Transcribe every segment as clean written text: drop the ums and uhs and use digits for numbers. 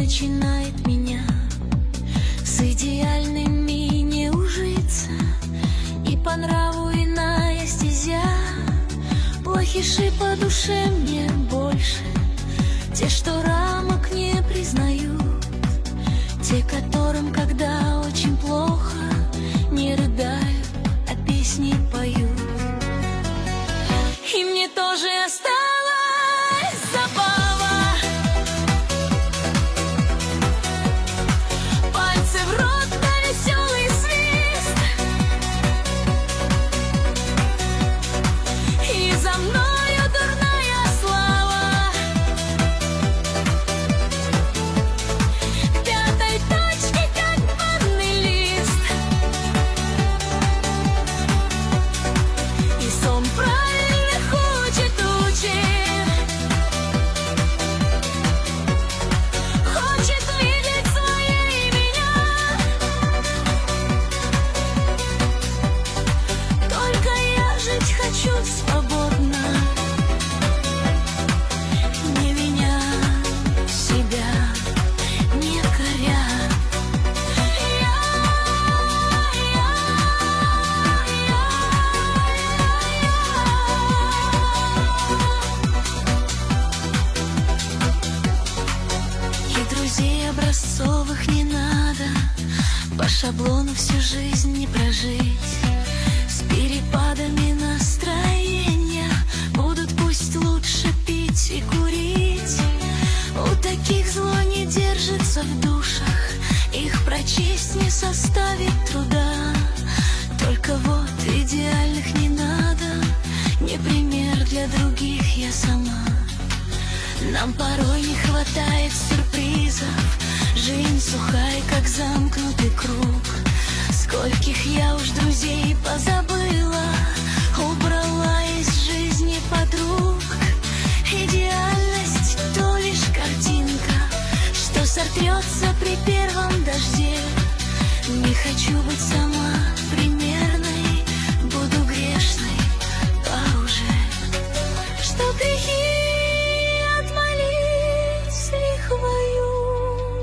начинает меня с идеальными не ужиться, и по нраву иная стезя. Плохиши по душе мне больше, те, что рамок не признают, те, которым, когда очень плохо, не рыдают, а песни поют. И мне тоже осталась забава. Пальцы в рот на веселый свист, и за мною дурная слава. К пятой точке, как банный лист, и сон правильных учит. Хочет видеть своей меня. Только я жить хочу свободно, не виня себя, не коря. И друзей образцовых не надо, по шаблону всю жизнь не прожить. С перепадами настроения будут пусть лучше пить и курить. У таких зло не держится в душах, их прочесть не составит труда. Только вот идеальных не надо, не пример для других я сама. Нам порой не хватает сюрпризов, жизнь сухая, как замкнутый круг. Скольких я уж друзей позабыла, убрала из жизни подруг. Идеальность — то лишь картинка, что сотрется при первом дожде. Не хочу быть сама примерной, буду грешной по уже. Что грехи отмолить лихвою,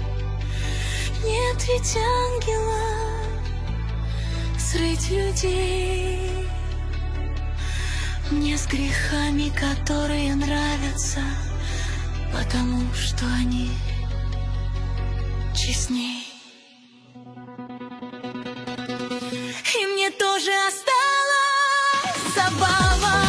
нет ведь ангела средь людей. Мне с грехами, которые нравятся, потому что они честней. И мне тоже осталась забава.